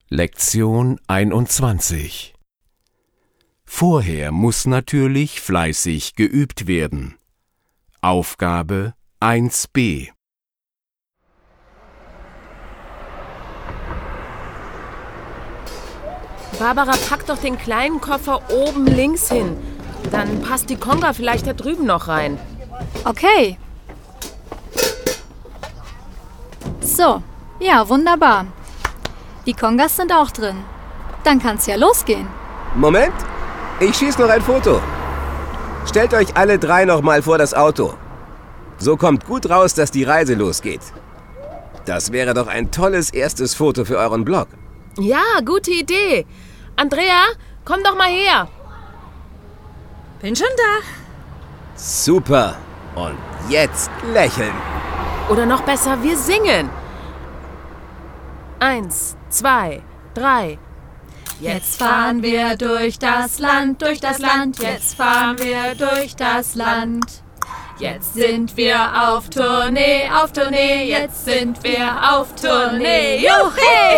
Lektion 21. Vorher muss natürlich fleißig geübt werden. Aufgabe 1b. Barbara, pack doch den kleinen Koffer oben links hin. Dann passt die Conga vielleicht da drüben noch rein. Okay. So, ja, wunderbar. Die Congas sind auch drin. Dann kann's ja losgehen. Moment, ich schieß noch ein Foto. Stellt euch alle drei noch mal vor das Auto. So kommt gut raus, dass die Reise losgeht. Das wäre doch ein tolles erstes Foto für euren Blog. Ja, gute Idee. Andrea, komm doch mal her. Bin schon da. Super. Und jetzt lächeln. Oder noch besser, wir singen. 1, 2, 3. Jetzt fahren wir durch das Land, jetzt fahren wir durch das Land. Jetzt sind wir auf Tournee, jetzt sind wir auf Tournee. Juhu!